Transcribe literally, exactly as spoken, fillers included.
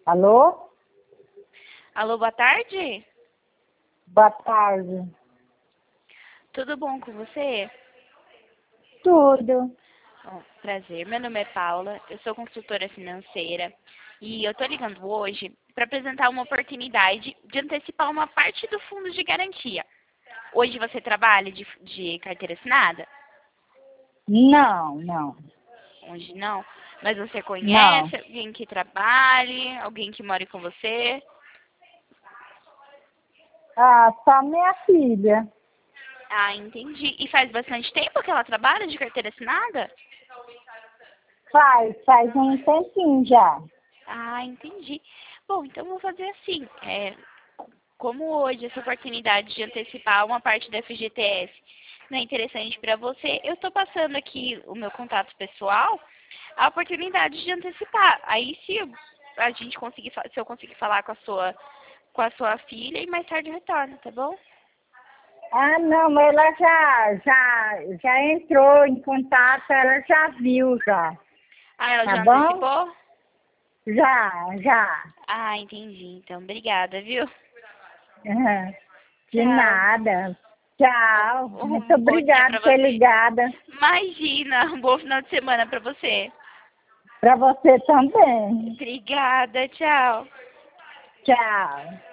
Alô? Alô, boa tarde. Boa tarde. Tudo bom com você? Tudo. Bom, prazer. Meu nome é Paula, eu sou consultora financeira e eu tô ligando hoje para apresentar uma oportunidade de antecipar uma parte do fundo de garantia. Hoje você trabalha de, de carteira assinada? Não, não. Hoje não. Mas você Não. conhece alguém que trabalhe, alguém que more com você? Ah, só minha filha. Ah, entendi. E faz bastante tempo que ela trabalha de carteira assinada? Faz, faz um tempinho já. Ah, entendi. Bom, então vou fazer assim. É, como hoje essa oportunidade de antecipar uma parte da F G T S não é interessante para você, eu estou passando aqui o meu contato pessoal, a oportunidade de antecipar. Aí se a gente conseguir, fa- se eu conseguir falar com a sua com a sua filha e mais tarde retorno, tá bom? Ah, não, ela já, já, já entrou em contato, ela já viu já. Ah, ela Tá já bom? antecipou? Já, já. Ah, entendi. Então, obrigada, viu? De Tchau. nada. Tchau. Muito Um bom dia obrigada para por ter você. ligada. Imagina, um bom final de semana para você. Para você também. Obrigada, tchau. Tchau.